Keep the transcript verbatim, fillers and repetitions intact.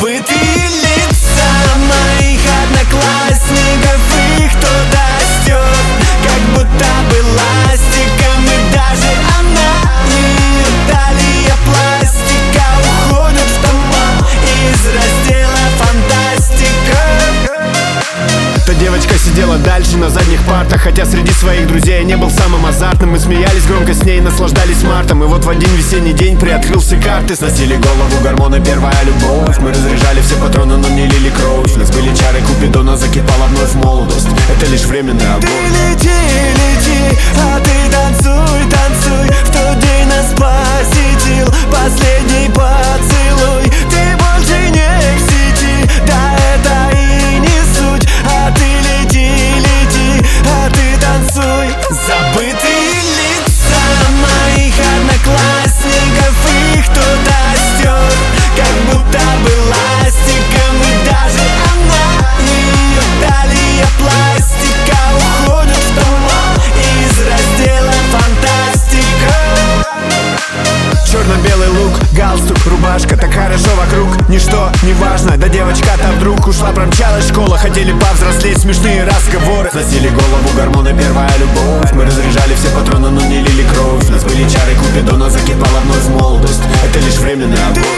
Забытые лица моих одноклассников, их кто-то стер, как будто бы ластиком. И даже она, ее талия пластика, уходит в туман из раздела фантастика. Та девочка сидела дальше на задних партах, хотя среди своих друзей я не был самым азартным. Мы смеялись громко с ней, наслаждались мартом. И вот в один весенний день приоткрылся карты. Сносили голову гормоны, первая любовь. Мы разряжали все патроны, но не лили кровь. У нас были чары Купидона, закипала вновь молодость. Это лишь временный огонь. Ты лети, лети, а ты танцуй, танцуй. В тот день нас посетил последний поцелуй. Ты больше не в сети, да это и не суть. А ты лети, лети, а ты танцуй. Забытые лица моих одноклассников, их кто-то стер, как будто бы ластиком. И даже она, ее талия пластика, уходит в туман из раздела фантастика. Черно-белый лук, галстук, рубашка, так хорошо вокруг. Ничто не важно, да девочка-то вдруг ушла, промчалась школа. Хотели повзрослеть, смешные разговоры. Сносили голову гормоны, первая любовь. Мы разряжали все патроны, но не лили кровь. У нас были чары Купидона, закипала вновь молодость. Это лишь временный огонь.